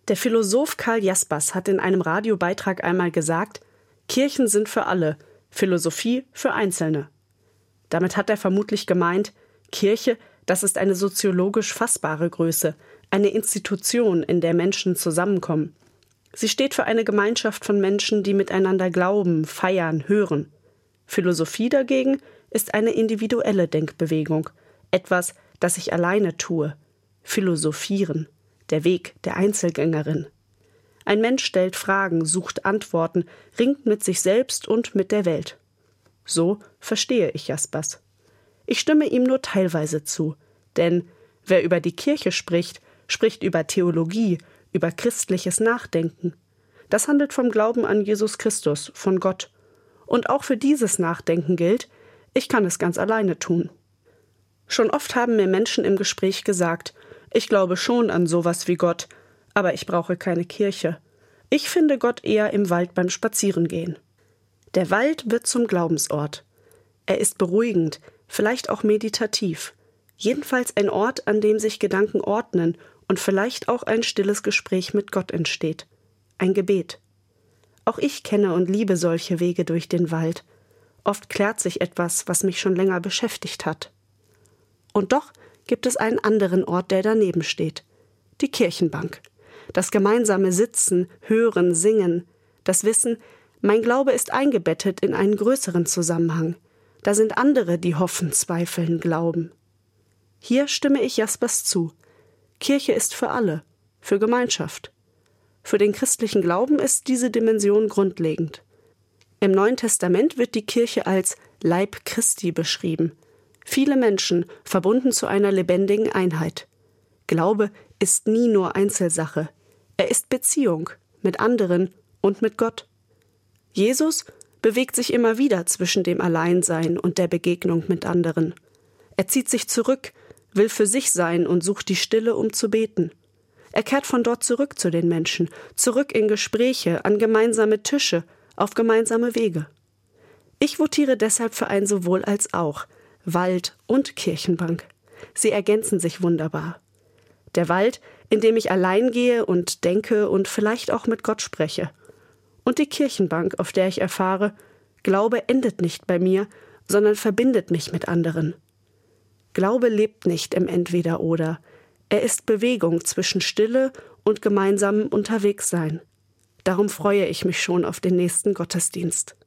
Der Philosoph Karl Jaspers hat in einem Radiobeitrag einmal gesagt, Kirchen sind für alle, Philosophie für Einzelne. Damit hat er vermutlich gemeint, Kirche, das ist eine soziologisch fassbare Größe, eine Institution, in der Menschen zusammenkommen. Sie steht für eine Gemeinschaft von Menschen, die miteinander glauben, feiern, hören. Philosophie dagegen ist eine individuelle Denkbewegung, etwas, das ich alleine tue. Philosophieren, der Weg der Einzelgängerin. Ein Mensch stellt Fragen, sucht Antworten, ringt mit sich selbst und mit der Welt. So verstehe ich Jaspers. Ich stimme ihm nur teilweise zu, denn wer über die Kirche spricht, spricht über Theologie, über christliches Nachdenken. Das handelt vom Glauben an Jesus Christus, von Gott. Und auch für dieses Nachdenken gilt, ich kann es ganz alleine tun. Schon oft haben mir Menschen im Gespräch gesagt, ich glaube schon an sowas wie Gott, aber ich brauche keine Kirche. Ich finde Gott eher im Wald beim Spazierengehen. Der Wald wird zum Glaubensort. Er ist beruhigend, vielleicht auch meditativ. Jedenfalls ein Ort, an dem sich Gedanken ordnen und vielleicht auch ein stilles Gespräch mit Gott entsteht. Ein Gebet. Auch ich kenne und liebe solche Wege durch den Wald. Oft klärt sich etwas, was mich schon länger beschäftigt hat. Und doch gibt es einen anderen Ort, der daneben steht. Die Kirchenbank. Das gemeinsame Sitzen, Hören, Singen. Das Wissen, mein Glaube ist eingebettet in einen größeren Zusammenhang. Da sind andere, die hoffen, zweifeln, glauben. Hier stimme ich Jaspers zu. Kirche ist für alle, für Gemeinschaft. Für den christlichen Glauben ist diese Dimension grundlegend. Im Neuen Testament wird die Kirche als Leib Christi beschrieben. Viele Menschen verbunden zu einer lebendigen Einheit. Glaube ist nie nur Einzelsache. Er ist Beziehung mit anderen und mit Gott. Jesus bewegt sich immer wieder zwischen dem Alleinsein und der Begegnung mit anderen. Er zieht sich zurück, will für sich sein und sucht die Stille, um zu beten. Er kehrt von dort zurück zu den Menschen, zurück in Gespräche, an gemeinsame Tische, auf gemeinsame Wege. Ich votiere deshalb für ein Sowohl als auch, Wald und Kirchenbank. Sie ergänzen sich wunderbar. Der Wald, in dem ich allein gehe und denke und vielleicht auch mit Gott spreche. Und die Kirchenbank, auf der ich erfahre, Glaube endet nicht bei mir, sondern verbindet mich mit anderen. Glaube lebt nicht im Entweder-Oder. Er ist Bewegung zwischen Stille und gemeinsamem Unterwegssein. Darum freue ich mich schon auf den nächsten Gottesdienst.